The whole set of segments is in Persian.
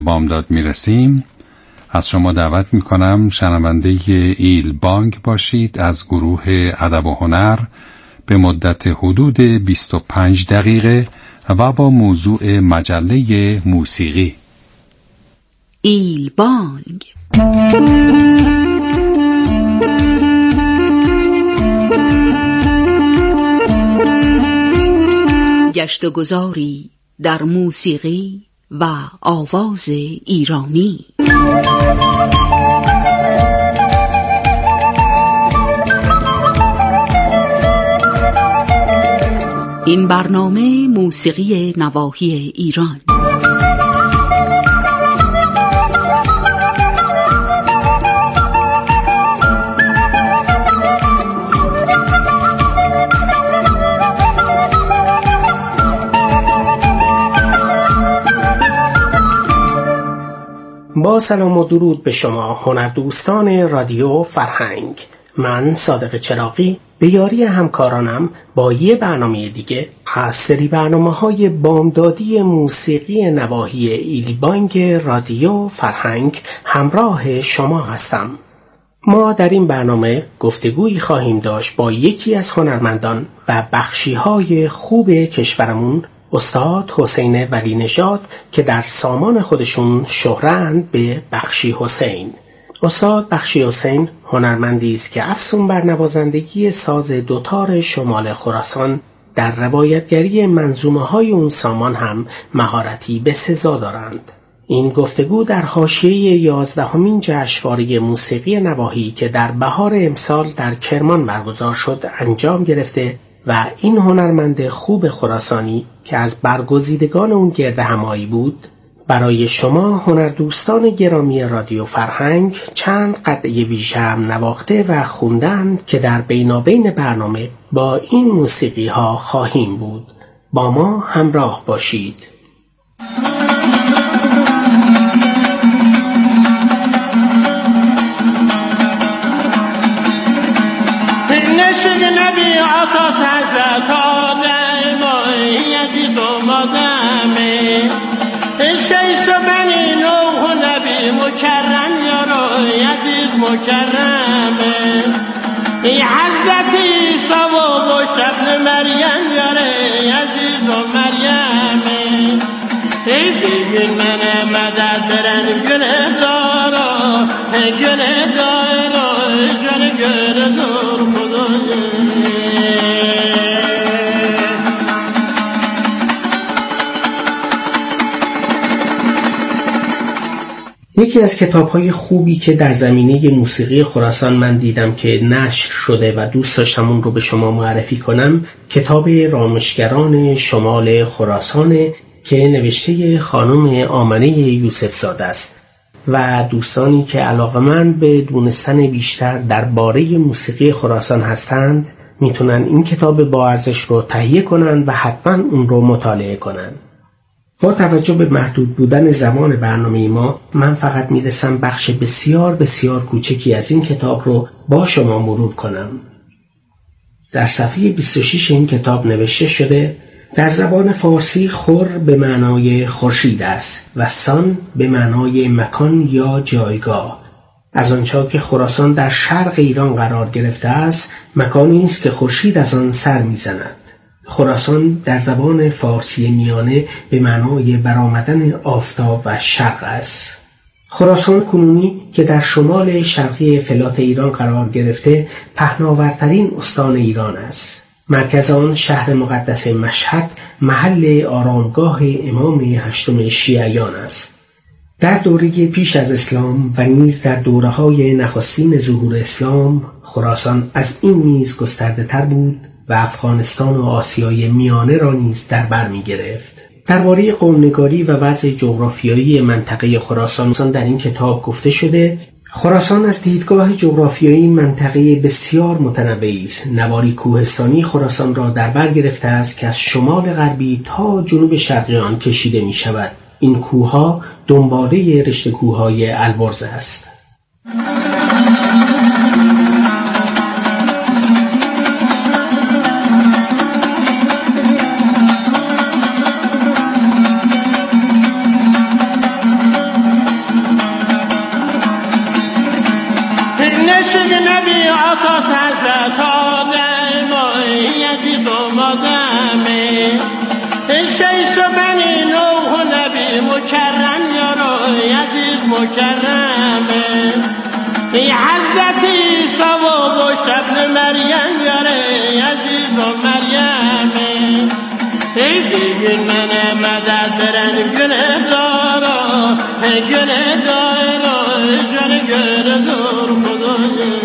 بامداد میرسیم، از شما دعوت میکنم شنونده ایل بانگ باشید از گروه ادب و هنر به مدت حدود 25 دقیقه و با موضوع مجله موسیقی. ایل بانگ. گشت و گذاری در موسیقی و آواز ایرانی. این برنامه موسیقی نواحی ایران. با سلام و درود به شما هنردوستان رادیو فرهنگ. من صادق چراغی به یاری همکارانم با یه برنامه دیگه از سری برنامه‌های بامدادی موسیقی نواحی ایل بانگ رادیو فرهنگ همراه شما هستم. ما در این برنامه گفتگویی خواهیم داشت با یکی از هنرمندان و بخشی‌های خوب کشورمون، استاد حسین ولی نژاد، که در سامان خودشون شهره‌اند به بخشی حسین. استاد بخشی حسین هنرمندی است که افزون بر نوازندگی ساز دوتار شمال خراسان در روایتگری منظومه‌های اون سامان هم مهارتی بسزا دارند. این گفتگو در حاشیه 11مین جشنواره موسیقی نواحی که در بهار امسال در کرمان برگزار شد انجام گرفته و این هنرمند خوب خراسانی که از برگزیدگان اون گرد همایی بود برای شما هنردوستان گرامی رادیو فرهنگ چند قطعه ویژه هم نواخته و خوندن که در بینابین برنامه با این موسیقی ها خواهیم بود. با ما همراه باشید. نشد نبی عطاس حضرت آدم عزیز و مادمه شیش بنی نوح نبی مکرم یارو عزیز مکرمه حضرت عیسی و شبن مریم یاره عزیز و مریمه دیگه من مدد برن گله دارا گله دارا جان گله دار یکی از کتاب‌های خوبی که در زمینه موسیقی خراسان من دیدم که نشر شده و دوست داشتم اون رو به شما معرفی کنم، کتاب رامشگران شمال خراسان که نوشته خانم آمنه یوسف زاده است و دوستانی که علاقه‌مند به دونستن بیشتر درباره موسیقی خراسان هستند میتونن این کتاب با ارزش رو تهیه کنن و حتما اون رو مطالعه کنن. با توجه به محدود بودن زمان برنامه ما، من فقط میرسم بخش بسیار بسیار کوچکی از این کتاب رو با شما مرور کنم. در صفحه 26 این کتاب نوشته شده: در زبان فارسی خور به معنای خورشید است و سان به معنای مکان یا جایگاه. از آنجا که خراسان در شرق ایران قرار گرفته است، مکانی است که خورشید از آن سر میزند. خراسان در زبان فارسی میانه به معنای برآمدن آفتاب و شرق است. خراسان کنونی که در شمال شرقی فلات ایران قرار گرفته، پهناورترین استان ایران است. مرکز آن شهر مقدس مشهد محل آرامگاه امام هشتم شیعیان است. در دوره پیش از اسلام و نیز در دوره‌های نخستین ظهور اسلام، خراسان از این نیز گسترده تر بود و افغانستان و آسیای میانه را نیز در بر می گرفت. درباره قوم‌نگاری و وضع جغرافیایی منطقه خراسان در این کتاب گفته شده: خراسان از دیدگاه جغرافیایی این منطقه بسیار متنوعی است. نواری کوهستانی خراسان را در بر گرفته است که از شمال غربی تا جنوب شرقی آن کشیده می شود. این کوه‌ها دنباله رشته کوه‌های البرز است. نشد نبی عطاس حضرت آدم عزیز اومدمه شیش و بنی نوح و نبی مکرم یارو عزیز مکرمه حضرت عیسی و ابن مریم یاره عزیز و مریمه دیگه من مدد برن گله دارا گله دارا جان گله دار خدایه.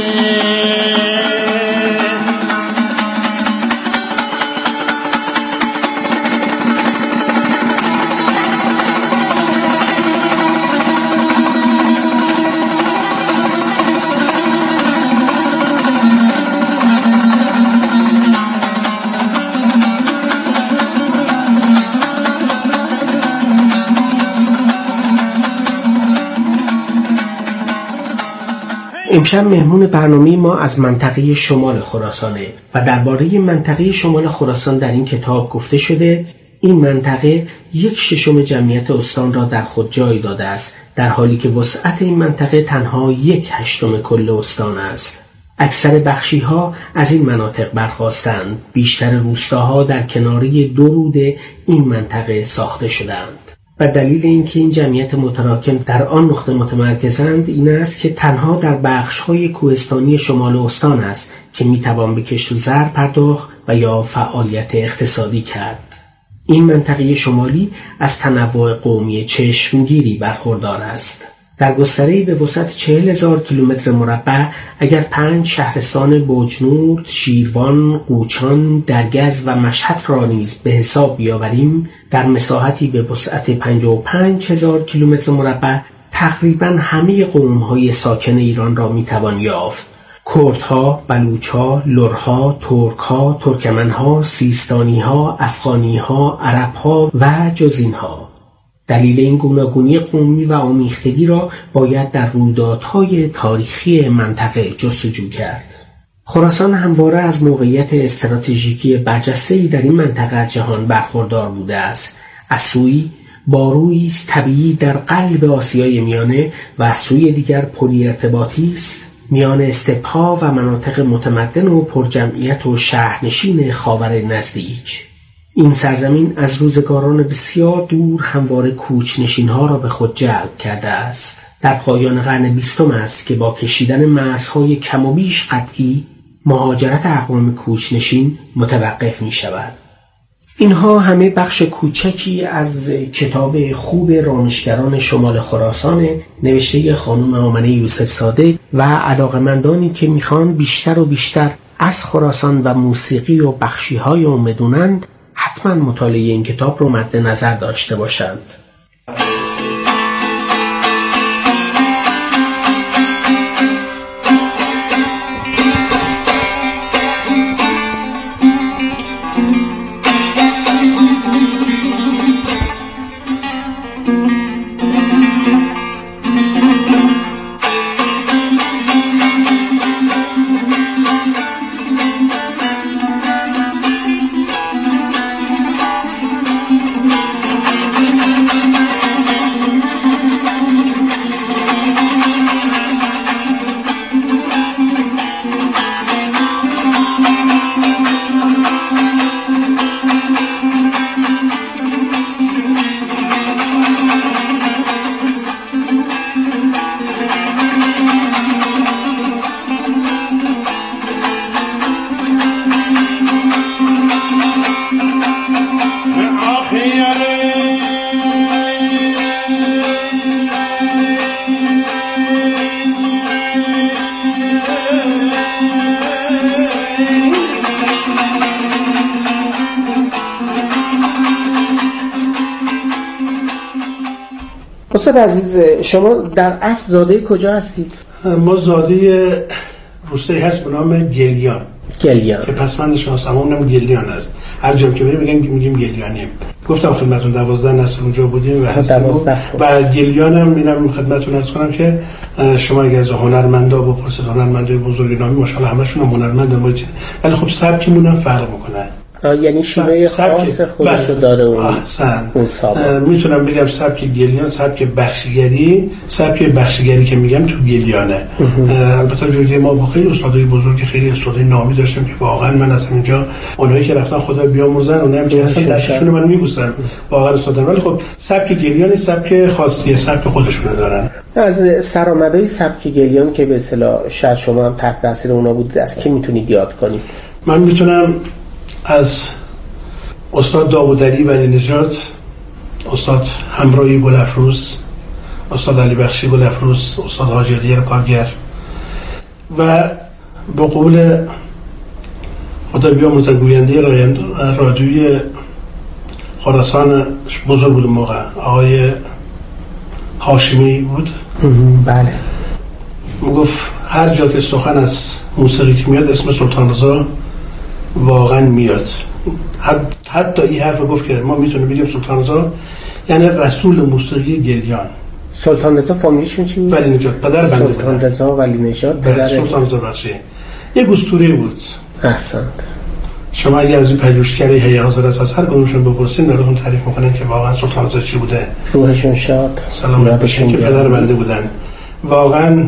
امشب مهمون برنامه ما از منطقه شمال خراسانه و درباره منطقه شمال خراسان در این کتاب گفته شده این منطقه 1/6 جمعیت استان را در خود جای داده است، در حالی که وسعت این منطقه تنها 1/8 کل استان است. اکثر بخشی‌ها از این مناطق برخاستند. بیشتر روستاها در کناری 2 رود این منطقه ساخته شدند. و دلیل اینکه این جمعیت متراکم در آن نقطه متمرکزند این است که تنها در بخش‌های کوهستانی شمال استان است که میتوان به کشت و زر پرداخت و یا فعالیت اقتصادی کرد. این منطقه شمالی از تنوع قومی چشمگیری برخوردار است. در گستره‌ای به وسعت 40,000 کیلومتر مربع اگر 5 شهرستان بوجنورد، شیروان، قوچان، درگز و مشهد را نیز به حساب بیاوریم، در مساحتی به وسعت 55,000 کیلومتر مربع تقریباً همه قوم‌های ساکن ایران را می‌توان یافت. کردها، بلوچ‌ها، لرها، ترک‌ها، ترکمن‌ها، سیستانی‌ها، افغانی‌ها، عرب‌ها و جز اینها. دلیل این گوناگونی قومی و آمیختگی را باید در رویدادهای تاریخی منطقه جستجو کرد. خراسان همواره از موقعیت استراتژیکی برجسته‌ای در این منطقه از جهان برخوردار بوده است. از سوی بارویی است طبیعی در قلب آسیای میانه و از سوی دیگر پلی ارتباطی است میان استپ‌ها و مناطق متمدن و پرجمعیت و شهرنشین خاور نزدیک. این سرزمین از روزگاران بسیار دور همواره کوچ‌نشین‌ها را به خود جلب کرده است. در پایان قرن 20 است که با کشیدن مرزهای کم و بیش قطعی مهاجرت اقوام کوچ‌نشین متوقف می‌شود. اینها همه بخش کوچکی از کتاب خوب رامشگران شمال خراسان نوشته خانم آمنه یوسف زاده و علاقه‌مندانی که می‌خوان بیشتر و بیشتر از خراسان و موسیقی و بخشی‌های آن بدونند حتما مطالعه این کتاب رو مد نظر داشته باشند. استاد عزیز، شما در اصل زاده کجا هستید؟ ما زاده روستایی هست به نام گلیان که پسمندش ناسمونم گلیان است. هر جا که بریم میگیم گلیانیم. گفتم خدمتتون 12 نسل اونجا بودیم و گلیانم میرم خدمتتون عرض کنم که شما اگه از هنرمندا بپرسید، هنرمندای بزرگ نامی ماشاءالله همشون هم هنرمندن، ولی خب سبکمون هم فرق میکنه. یعنی شیوه خاص خودشو داره اون سبک. میتونم بگم سبک گلیان، سبک بخشیگری که میگم تو گلیانه. البته جوری ما با خیلی استادای بزرگ، خیلی استادای نامی داشتیم که واقعا من از اینجا اونایی که رفتن خدا بیامرزن، اونایی که اصلا دستشون من میبوسن، واقعا استادان. ولی خب سبک گلیان سبک خاصیه، سبک خودشونو دارن. از سرآمدهای سبک گلیان که به اصطلاح شاید شما هم تحت تاثیر اونا بودید، از کی میتونید یاد کنید؟ من میتونم از استاد داوود علی ولی نژاد، استاد همراهی گلافروز، استاد علی بخشی گلافروز، استاد حاجی علی کارگر و با قول خدا بیامرزه گوینده رادیوی خراسان بزرگ بود موقع، آقای هاشمی بود. بله. میگفت هر جا که سخن از موسیقی که میاد اسم سلطان رضا واقعا میاد. حتی این حرف گفت که ما میتونیم بگیم سلطان رضا یعنی رسول موسیقی گلیان. سلطان رضا فامیلیشون چی بود؟ ولی نژاد، پدر بنده بود. سلطان رضا ولی نژاد پدر سلطان رضا بخشی. یک اسطوره بود. احسنت. شما اگه از این پژوهشگری هی حاضر از هر کدومشون بپرسین براتون تعریف میکنن که واقعا سلطان رضا چی بوده. روحشون شاد. سلامت باشین که پدر بنده بودن. واقعا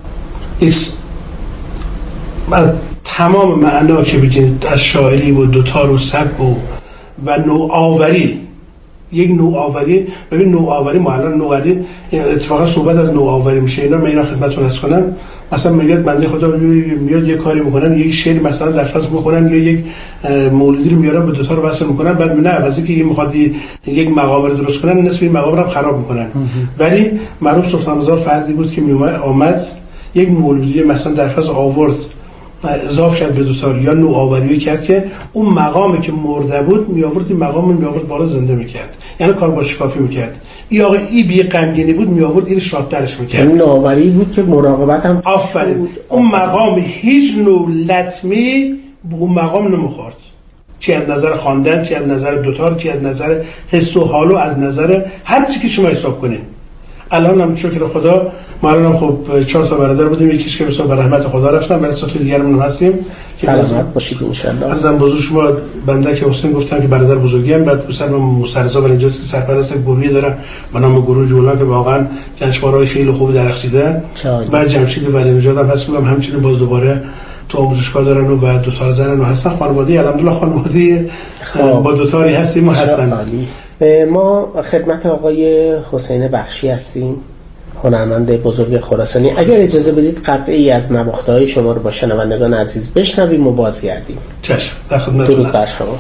تمام معنا که بگید از شاعری و دوتار و سبک و نوآوری، یک نوآوری. ببین نوآوری ما الان نوآوری اتفاقا صحبت از نوآوری میشه. اینا خدمتتون عرض کنم. مثلا میگه بنده خدا میاد یه کاری میکنن، یک شعر مثلا در فصل میخونن یا یک مولودی رو میارن به دوتا رو وصل میکنن، بعد نه عوضی که یه میخواد یک مقام رو درست کنن نصف این مقام رو خراب میکنن. ولی معروف سلطان رضا فردی بود که آمد یک مولودی مثلا در فصل آورد اضافه کرد به دوتار یا نوآوری کرد که اون مقامی که مرده بود میآورد این مقام رو میآورد بالا زنده میکرد، یعنی کار با شکافی میکرد. این آقا این بی غمگینی بود میآورد این شادترش میکرد. این نوآوری بود که مراقبت هم آفرین. اون مقام هیچ نوع لطمی به اون مقام نمیخورد، چی از نظر خواندن، چی از نظر دوتار، چی از نظر حس و حال و از نظر هر چی که شما حساب کنین. الان هم شکر خدا ما الان خب 4 تا برادر بودیم، یکیش که به رحمت خدا رفتن، ولی 3 تا دیگرمون هستیم. سلامت باشید ان شاء الله. ازم بزرگ شما بنده که حسین گفتم که برادر بزرگیم، بعد پسر من موسی رضا ولی نژاد که سرپرست گروهی دارم به نام گروه جولا که واقعا جشنواره‌های خیلی خوب درخشیده. بعد جمشید ولی نژاد هم هست، میگم همچنین باز دوباره تو آموزشگاه دارن و دوتار زنن و هستن. خانواده الحمدلله خانواده با دوتاری هستیم و هستن. ما خدمت آقای حسین بخشی هستیم، هنرمند بزرگ خراسانی. اگر اجازه بدید قطعی از نواخته‌های شما رو با شنوندگان عزیز بشنویم و بازگردیم. چشم، در خدمتتون. درود بر شما.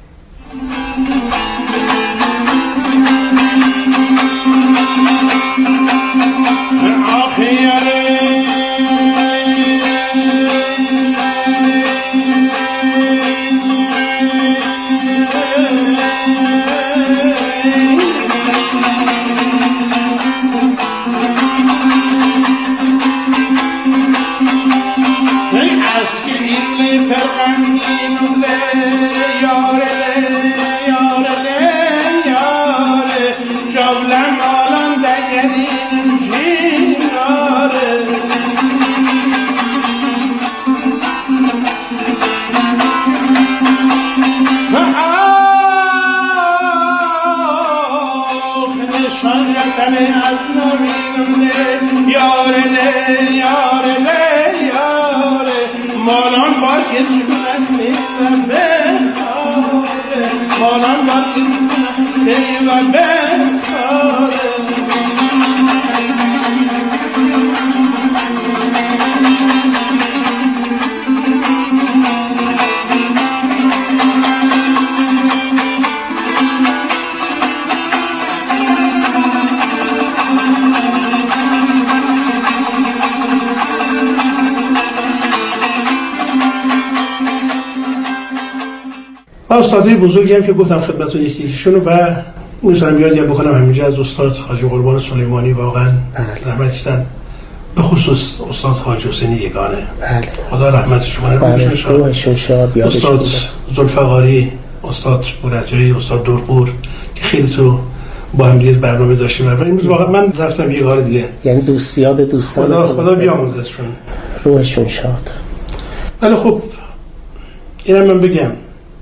استادای بزرگی هم که گفتم خدمتتون یکیشون و میتونم یاد بکنم همینجا از استاد حاجی قربان سلیمانی، واقعا رحمتش کن، به خصوص استاد حاجی حسینی یگانه. بله. خدا رحمتش کنه. استاد ذوالفقاری، استاد بورجایی، استاد دورپور که خیلی تو با هم دیگه برنامه داشتیم و امروز واقعا من رفتم یه کار دیگه. یعنی دوستیاد دوستان خدا بیامرزشون، روحشون شاد. ولی خب اینم من بگم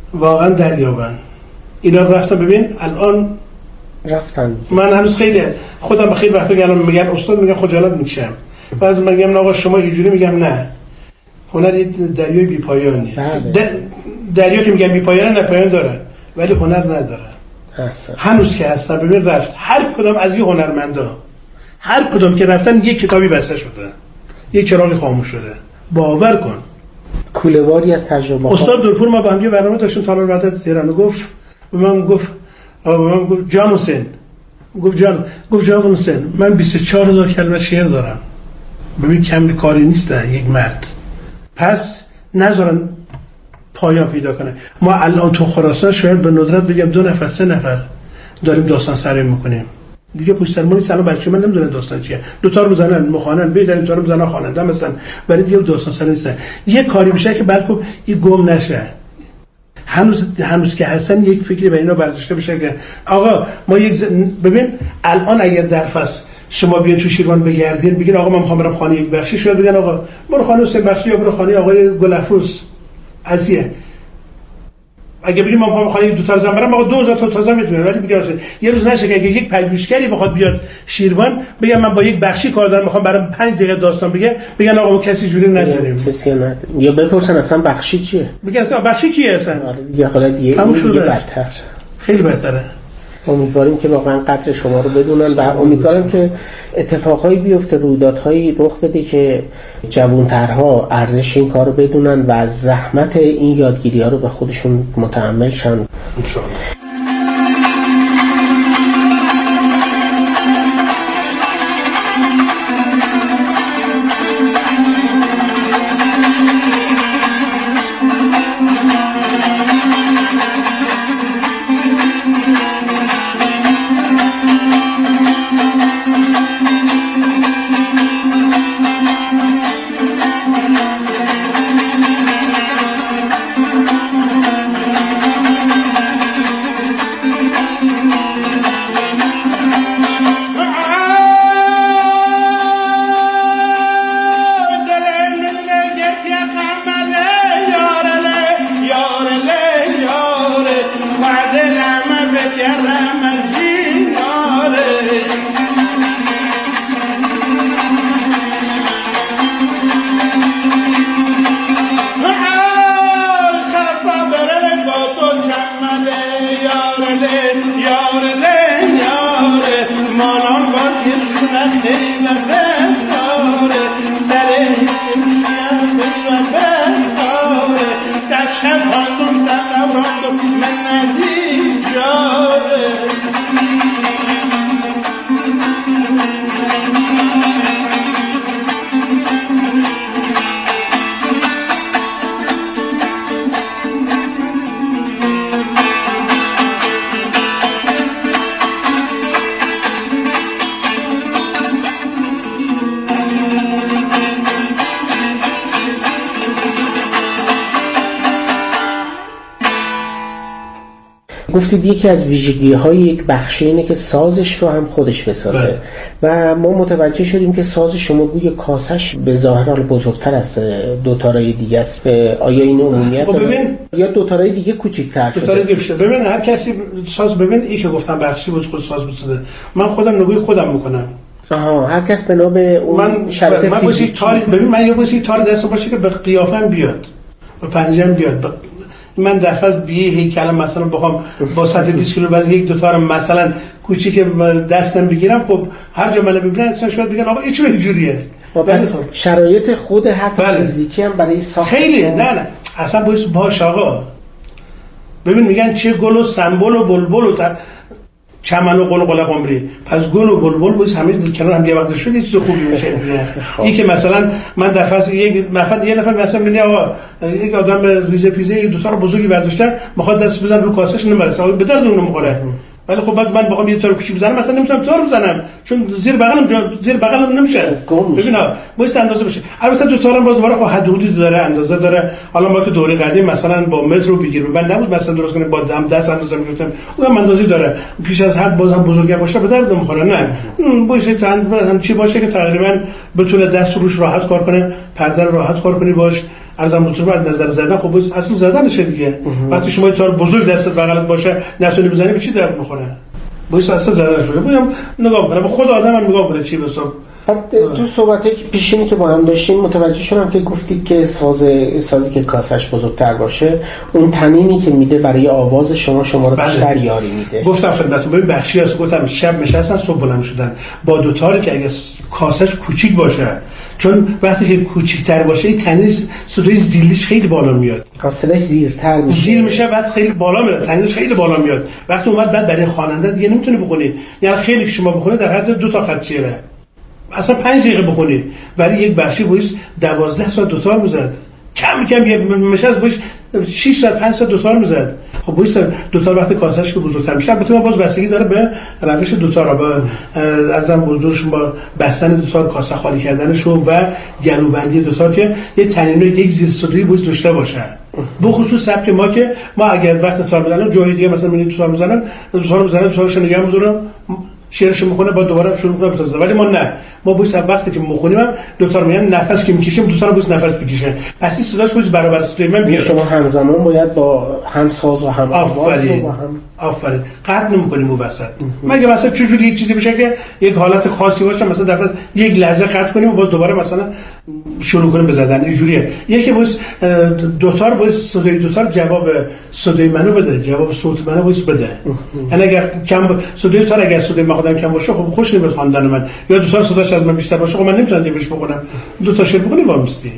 واقعا دریابن. اینا رفتن ببین الان رفتن. من هنوز خیلی خودم خیلی وقتا الان میگن استاد، میگن خجالت میکشم. بعضی میگم آقا شما اینجوری، میگم نه، هنر یه دریای بی پایانیه. دریا که میگم بی پایانه، نه پایان داره ولی هنر نداره. هنوز که هستن ببین رفت هر کدام از این هنرمندا، هر کدام که رفتن یک کتابی بسته شده، یک چراغی خاموش شده. باور کن کوله‌باری از تجربه. استاد دورپور ما با هم یه برنامه داشتیم تا وحدت تهران، گفت به من گفت جان حسین، گفت جان حسین من 24000 کلمه شعر دارم. ببین کم کاری نیست یک مرد. پس نذارن پایان پیدا کنه. ما الان تو خراسان شاید به ندرت بگم 2 نفر 3 نفر داریم داستان سرایی میکنیم دیگه. پشت سر ما نیست. الان بچه‌ها من نمیدونن داستان چیه، 2 تا رو میزنن مخوانن، بهترین تا رو میزنن خواننده مثلا، ولی دیگه داستان سرایی نیست. یه کاری بشه که بلکه این گم نشه. هنوز که هستن یک فکری به اینا برداشته بشه که آقا ما ببین الان اگر در فصل شما بیاین تو شیروان بگردین بگین آقا من میخوام برم خانه یک بخشی، شاید بگن آقا برو خانه حسین بخشی یا برو خانه آقای گلافروز عزیه. اگه بگیم ما میخوام خانه 2 تا زن برم آقا 2000 تا تازه میتونه، ولی میگه یه روز نشه که اگه یک پژوهشگری بخواد بیاد شیروان بگم من با یک بخشی کار دارم میخوام برام 5 دقیقه داستان بگن آقا ما کسی جوری نداریم، کسی نداره. یا بپرسن اصلا بخشی چیه، میگن اصلا بخشی کیه اصلا. دیگه حالا دیگه بدتر، خیلی بهتره. امیدواریم که واقعا قدر شما رو بدونن و امیدوارم که اتفاقایی بیفته، رویدادهایی رخ بده که جوان‌ترها ارزش این کار رو بدونن و از زحمت این یادگیری‌ها رو به خودشون متحمل شن. انشاءالله. گفتید یکی از ویژگی‌های یک بخشی اینه که سازش رو هم خودش بسازه و ما متوجه شدیم که ساز شما گویا کاسش به ظاهر بزرگتر از 2 تارای دیگه است. آیا این عمومیت داره یا 2 تارای دیگه کوچیک‌تر شده؟ 2 تارای دیگه ببین هر کسی ساز، ببین این که گفتم بخشی بود خود ساز بسازه، من خودم نگوی خودم میکنم. هر کس بنا به اون شرایط فیزیکی. ببین من یه بوسی تار دست باشه که به قیافم بیاد، به پنجم بیاد. من در فاز بیه هیکلم مثلا بخوام با 120 کیلو وزن 1-2 تا مثلا کوچیک دستم بگیرم، خب هر جا منو ببینن اصلا شاید بگن آقا این چه جوریه. بس شرایط خود حتی فیزیکی هم برای ساخت خیلی نه اصلا باش آقا. ببین میگن چه گل و سنبل و بلبل و چمن و قلقل قمری، پس گل و بلبل بود همه کنار هم یه وقت شد یه چیز خوبی میشه. این که مثلا من در فاز یه نفر مثلا میگه آقا یک آدم ریزه پیزه 2 تا رو بزرگی برداشته میخواد دست بزنه رو کاسهش نمیرسه، به درد اون نمیخوره. ولی خب بعد من بخوام یه تار کوچیک بزنم مثلا نمیتونم تار بزنم چون زیر بغلم نمیشه. ببینا باید اندازه بشه. البته 2 تارم باز دوباره خب حدودی داره، اندازه داره. حالا ما که دوره قدیم مثلا با متر رو بگیریم من نبود مثلا درست کنیم با دست اندازه میگفتم اونم اندازه داره، پیش از حد بازم بزرگ باشه به درد نمیخوره. نه باید هم چی باشه که تقریبا بتونه دست روش راحت کار کنه، پرده راحت کار کنی باش، ارزم بزرگ از نظر زدن خب اصلا زدنشه دیگه. وقتی شما تار بزرگ دستت بغلت باشه نتونی بزنی به چی درد میخوره؟ باید اصلا زدنش بره. بودم نگاه کنم خود آدم هم نگاه کنه چی بسام. تو صحبتی که پیشینی که با هم داشتیم متوجه شدم که گفتی که سازی که کاسش بزرگتر باشه اون تنینی که میده برای آواز شما رو بیشتر یاری میده. گفتم خدمتتون ببین بخشی از گفتم شب نشستن صبح بلند شدن با دو تاری که اگه کاسش کوچیک باشه، چون وقتی که کوچیک‌تر باشه این تنین صدای زیرش خیلی بالا میاد، صداش زیرتر میشه، زیر میشه بعد خیلی بالا میاد، تنینش خیلی بالا میاد. وقتی اومد بعد برای خواننده دیگه نمیتونه بخونی، یعنی خیلی که شما بخونید در حد 2 تا خط شعره اصلا 5 دقیقه بخونی، ولی یک بخشی باید 12 ساعت دو تار میزد، کم یه میشه از باید 6 ساعت 5 ساعت دو تار میزد. خب باید دو تار وقتی کاسش که بزرگتر میشه البته باز بستگی داره به روش دو تار، با ازم بزرگش با بستن دو تار کاسه خالی کردنش و گلوبندی دو تار که یه تنین یک زیر صدایی باید داشته باشه. به خصوص سبک ما که ما اگر وقت تار میزنم جای دیگه مثلا میبینید تو تار میزنم دو تارش نگه می‌دارم شعرش میخونه با دوباره شروع کنه بتازه، ولی ما نه، ما باید وقتی که میخونیم هم دو تا میگم نفس که میکشیم دو تا رو باید نفس بکشه، پس این صداش باید برابر صدای من بیاد. شما همزمان باید با هم ساز و هم آواز و آفرین قطع نمی‌کنیم اون وسط. مگه مثلا چجوری یک چیزی بشه که یک حالت خاصی باشه مثلا در یک لحظه قطع کنیم و باز دوباره مثلا شروع کنیم به زدن، اینجوریه. یکی باید دو تا باید صدای دو تا جواب صدای منو بده، جواب صوت منو باید بده. یعنی اگر کم صدای تا اگر صدای من خودم کم باشه خب خوش نمیاد خواندن من، یا دو تا صداش از من بیشتر باشه خب من نمیتونم دیگه بهش بکنم، دو تا شعر بکنیم وامستی.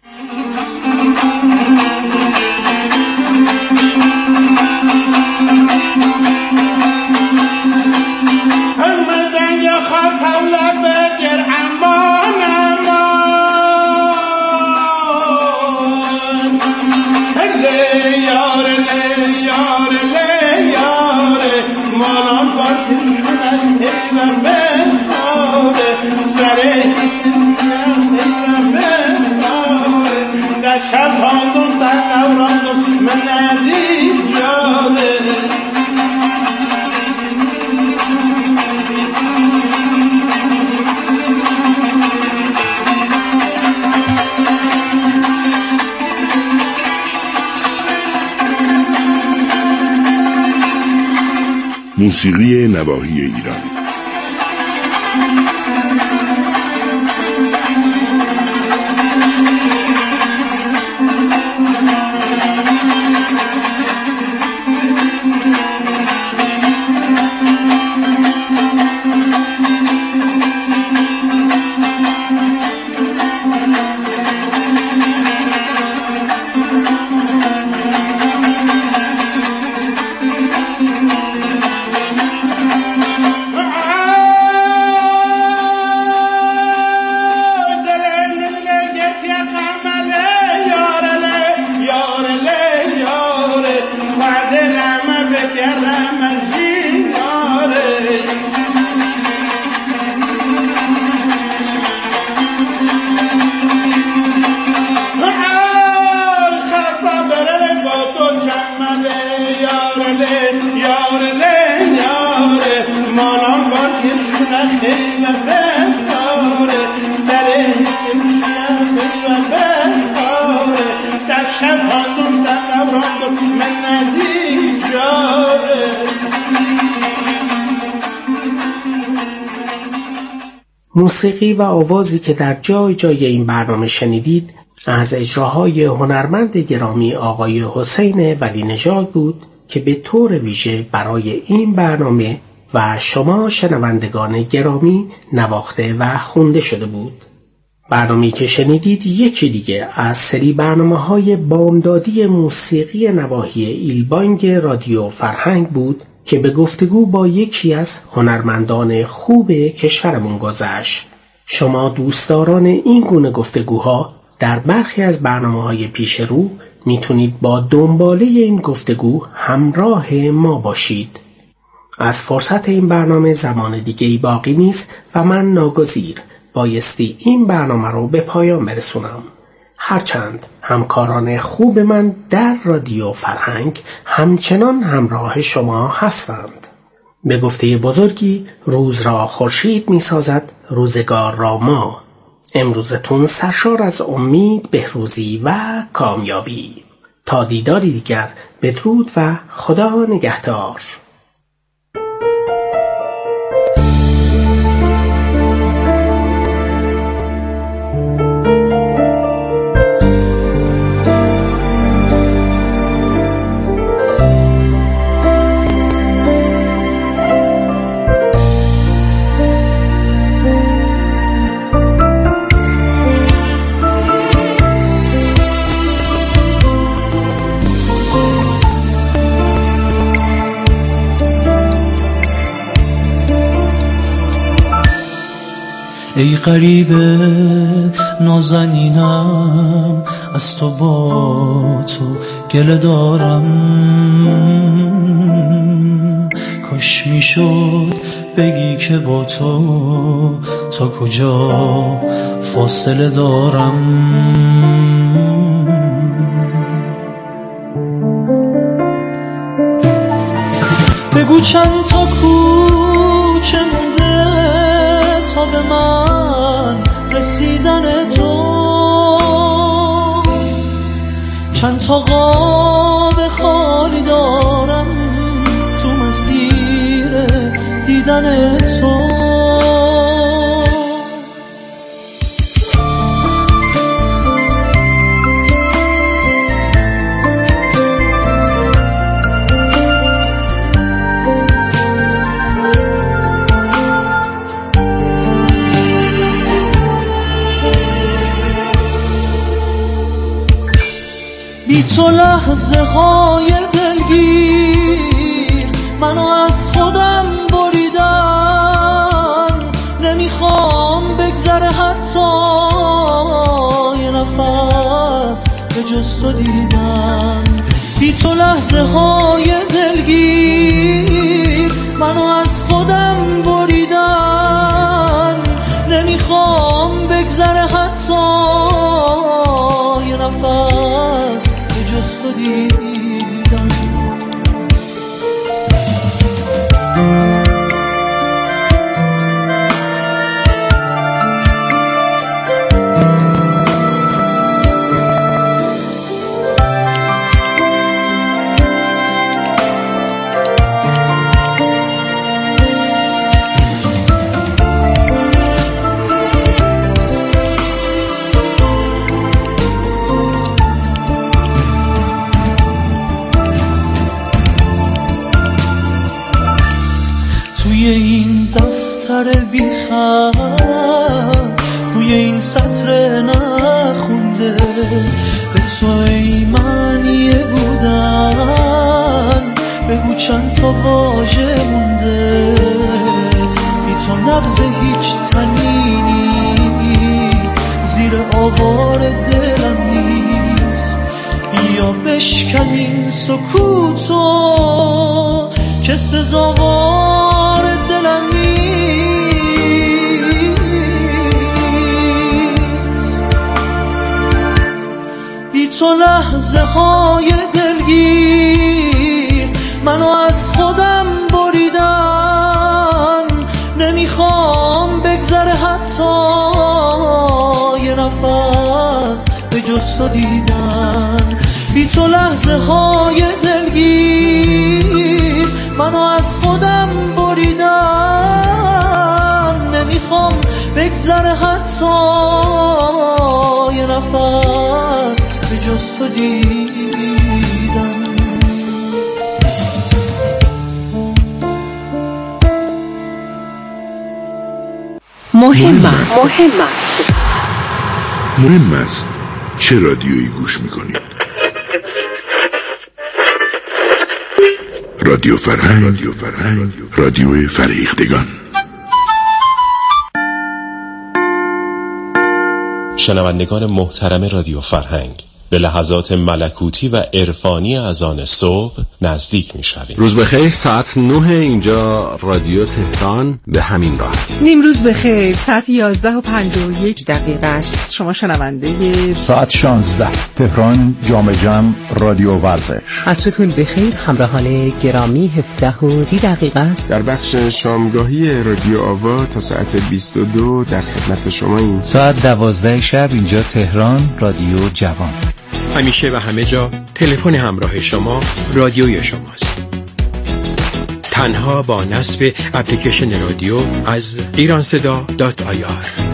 موسیقی نواحی ایران. موسیقی و آوازی که در جای جای این برنامه شنیدید از اجراهای هنرمند گرامی آقای حسین ولی نژاد بود که به طور ویژه برای این برنامه و شما شنوندگان گرامی نواخته و خونده شده بود. برنامه‌ای که شنیدید یکی دیگه از سری برنامه‌های بامدادی موسیقی نواحی ایلبانگ رادیو فرهنگ بود که به گفتگو با یکی از هنرمندان خوب کشورمون گذشت. شما دوستداران این گونه گفتگوها در برخی از برنامه‌های پیش رو میتونید با دنباله این گفتگو همراه ما باشید. از فرصت این برنامه زمان دیگه‌ای باقی نیست و من ناگزیر بایستی این برنامه رو به پایان برسونم. هرچند همکاران خوب من در رادیو فرهنگ همچنان همراه شما هستند. به گفته بزرگی روز را خورشید می سازد، روزگار را ما. امروزتون سرشار از امید، بهروزی و کامیابی. تا دیداری دیگر، بدرود و خدا نگهدار. ای غریبه نازنینم، از تو با تو گله دارم. کاش میشد بگی که با تو تا کجا فاصله دارم. بگو چند تا کوچه مونده تا به من رسیدن تو، چند تا قاب خالی دارم تو مسیر دیدن تو. بی تو لحظه های دلگیر منو از خودم بریدن، نمیخوام بگذره حتی یه نفس به جز تو دیدن. بی تو لحظه های دلگیر منو از خودم بریدن، نمیخوام بگذره حتی یه نفس جز تو دیدم. توی این دفتر بیخط، توی این سطر نخونده، به تو ای معنی بودن بگو چند تا واژه مونده. بی تو نبض هیچ تنینی زیر آوار دلم نیست. بیا بشکن این سکوتو که سزاوار دلم نیست. بی تو لحظه های دلگیر منو از خودم بریدن، نمیخوام بگذره حتی یه نفس به جز تو دیدن. بی تو لحظه های دلگیر منو از خودم بریدن، نمیخوام بگذره حتی یه نفس به جز تو دیدن. مهم است چه رادیویی گوش میکنید. رادیو فرهنگ، رادیو فرهیختگان. شنوندگان محترم رادیو فرهنگ، به لحظات ملکوتی و عرفانی اذان صبح نزدیک می‌شویم. روز بخیر، ساعت 9 اینجا رادیو تهران به همین راحتی. نیم روز بخیر، ساعت 11:51 است. شما شنونده ساعت 16 تهران جام جم رادیو ورزش. عصرتون بخیر همراهان گرامی، 17:30 است. در بخش شامگاهی رادیو آوا تا ساعت 22 در خدمت شماییم. ساعت 12 شب اینجا تهران رادیو جوان. همیشه و همه جا تلفن همراه شما رادیوی شماست. تنها با نصب اپلیکیشن رادیو از ایرانصدا.ir